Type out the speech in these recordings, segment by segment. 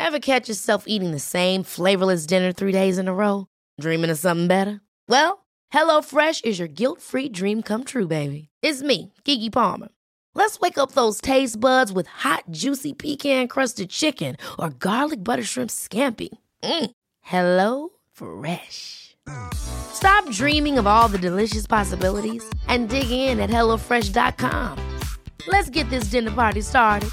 Ever catch yourself eating the same flavorless dinner 3 days in a row? Dreaming of something better? Well, HelloFresh is your guilt-free dream come true, baby. It's me, Keke Palmer. Let's wake up those taste buds with hot, juicy pecan-crusted chicken or garlic butter shrimp scampi. Hello Fresh. Stop dreaming of all the delicious possibilities and dig in at HelloFresh.com. Let's get this dinner party started.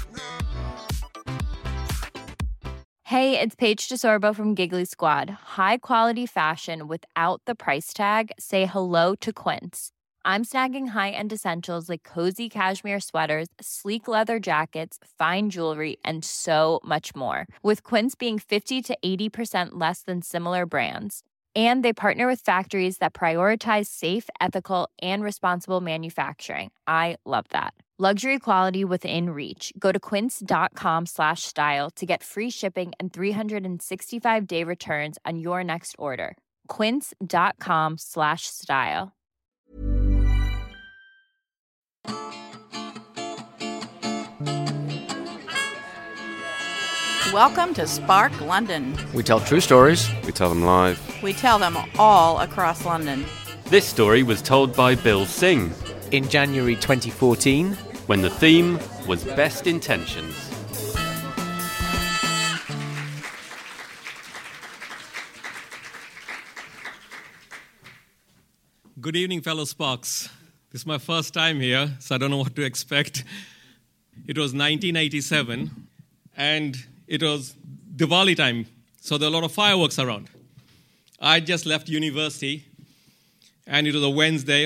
Hey, it's Paige DeSorbo from Giggly Squad. High quality fashion without the price tag. Say hello to Quince. I'm snagging high-end essentials like cozy cashmere sweaters, sleek leather jackets, fine jewelry, and so much more. With Quince being 50 to 80% less than similar brands. And they partner with factories that prioritize safe, ethical, and responsible manufacturing. I love that. Luxury quality within reach. Go to quince.com/style to get free shipping and 365-day returns on your next order. Quince.com/style. Welcome to Spark London. We tell true stories. We tell them live. We tell them all across London. This story was told by Bill Singh In January 2014, when the theme was Best Intentions. Good evening, fellow Sparks. This is my first time here, so I don't know what to expect. It was 1987, and it was Diwali time, so there were a lot of fireworks around. I just left university, and it was a Wednesday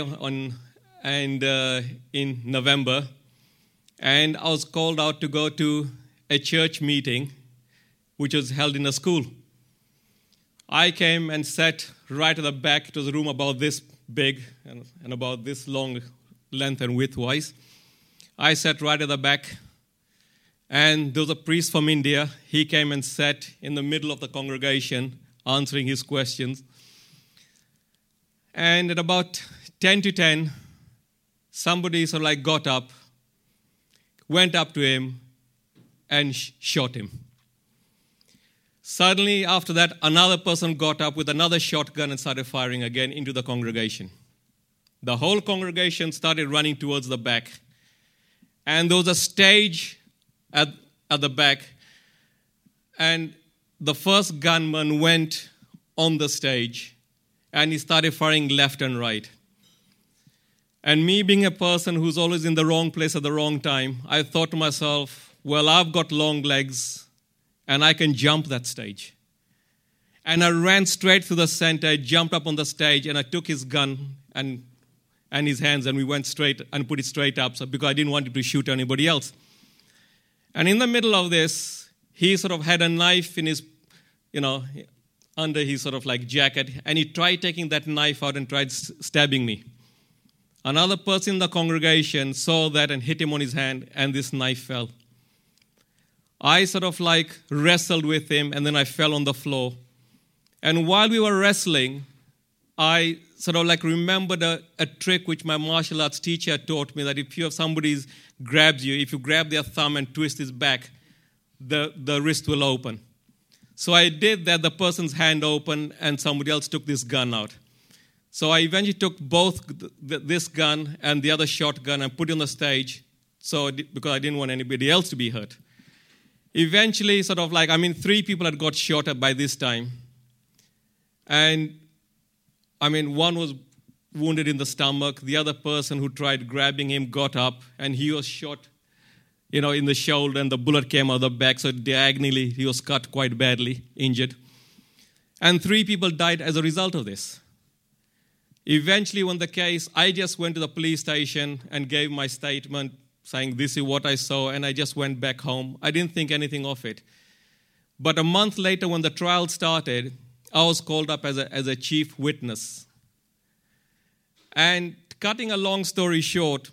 in November, and I was called out to go to a church meeting, which was held in a school. I came and sat right at the back. It was a room about this big and about this long length and width-wise. I sat right at the back, and there was a priest from India. He came and sat in the middle of the congregation, answering his questions. And at about 10 to 10, somebody sort of got up, went up to him, and shot him. Suddenly, after that, another person got up with another shotgun and started firing again into the congregation. The whole congregation started running towards the back. And there was a stage at the back, and the first gunman went on the stage, and he started firing left and right. And me being a person who's always in the wrong place at the wrong time, I thought to myself, well, I've got long legs, and I can jump that stage. And I ran straight through the center, I jumped up on the stage, and I took his gun and his hands, and we went straight and put it straight up, because I didn't want him to shoot anybody else. And in the middle of this, he sort of had a knife in his, under his sort of jacket, and he tried taking that knife out and tried stabbing me. Another person in the congregation saw that and hit him on his hand, and this knife fell. I sort of wrestled with him, and then I fell on the floor. And while we were wrestling, I sort of remembered a trick which my martial arts teacher taught me, that if you have somebody grabs you, if you grab their thumb and twist his back, the wrist will open. So I did that, the person's hand opened, and somebody else took this gun out. So I eventually took both this gun and the other shotgun and put it on the stage, because I didn't want anybody else to be hurt. Eventually, 3 people had got shot at by this time. And one was wounded in the stomach. The other person who tried grabbing him got up, and he was shot, in the shoulder, and the bullet came out of the back. So diagonally, he was cut quite badly, injured. And 3 people died as a result of this. Eventually, when the case, I just went to the police station and gave my statement saying, this is what I saw, and I just went back home. I didn't think anything of it. But a month later, when the trial started, I was called up as a chief witness. And cutting a long story short,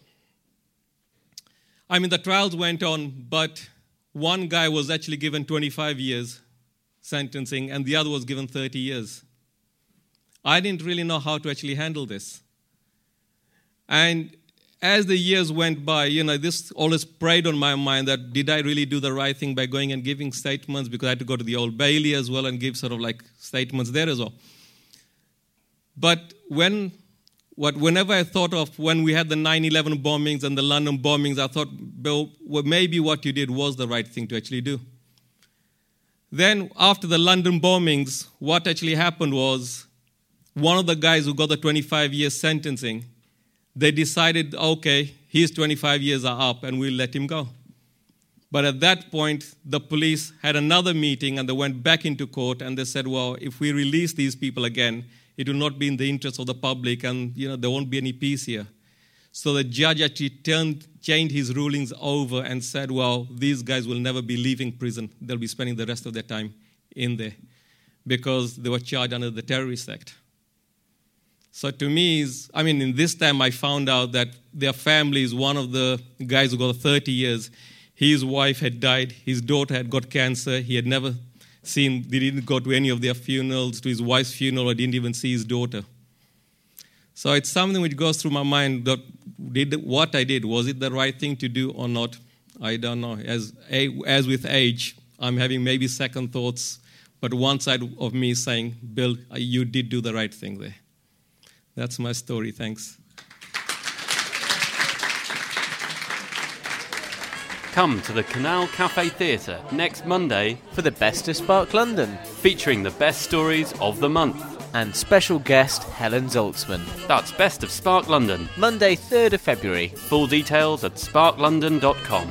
the trials went on, but one guy was actually given 25 years sentencing, and the other was given 30 years. I didn't really know how to actually handle this. And as the years went by, this always preyed on my mind that did I really do the right thing by going and giving statements, because I had to go to the Old Bailey as well and give sort of like statements there as well. But whenever I thought of when we had the 9/11 bombings and the London bombings, I thought, Bill, well, maybe what you did was the right thing to actually do. Then after the London bombings, what actually happened was one of the guys who got the 25-year sentencing, they decided, okay, his 25 years are up and we'll let him go. But at that point, the police had another meeting and they went back into court and they said, well, if we release these people again, it will not be in the interest of the public and there won't be any peace here. So the judge actually changed his rulings over and said, well, these guys will never be leaving prison. They'll be spending the rest of their time in there because they were charged under the Terrorist Act. So to me, in this time I found out that their family is one of the guys who got 30 years. His wife had died. His daughter had got cancer. He had never they didn't go to any of their funerals, to his wife's funeral, or didn't even see his daughter. So it's something which goes through my mind that what I did, was it the right thing to do or not? I don't know. As with age, I'm having maybe second thoughts, but one side of me is saying, Bill, you did do the right thing there. That's my story. Thanks. Come to the Canal Cafe Theatre next Monday For the best of Spark London. featuring the best stories of the month. And special guest Helen Zaltzman. That's Best of Spark London. Monday 3rd of February. Full details at sparklondon.com.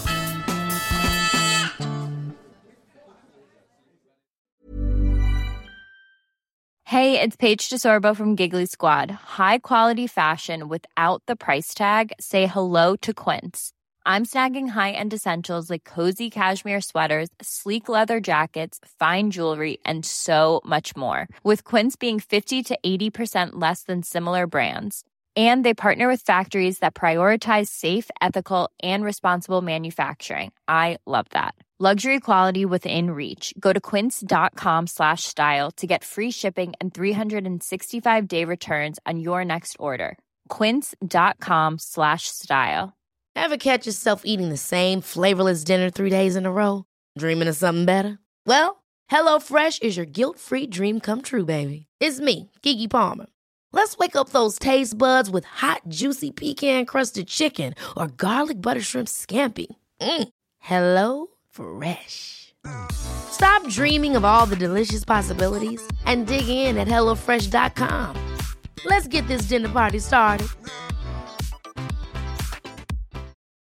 Hey, it's Paige DeSorbo from Giggly Squad. High quality fashion without the price tag. Say hello to Quince. I'm snagging high-end essentials like cozy cashmere sweaters, sleek leather jackets, fine jewelry, and so much more. With Quince being 50 to 80% less than similar brands. And they partner with factories that prioritize safe, ethical, and responsible manufacturing. I love that. Luxury quality within reach. Go to quince.com/style to get free shipping and 365-day returns on your next order. Quince.com/style. Ever catch yourself eating the same flavorless dinner 3 days in a row? Dreaming of something better? Well, HelloFresh is your guilt-free dream come true, baby. It's me, Keke Palmer. Let's wake up those taste buds with hot, juicy pecan-crusted chicken or garlic butter shrimp scampi. Hello Fresh. Stop dreaming of all the delicious possibilities and dig in at HelloFresh.com. Let's get this dinner party started.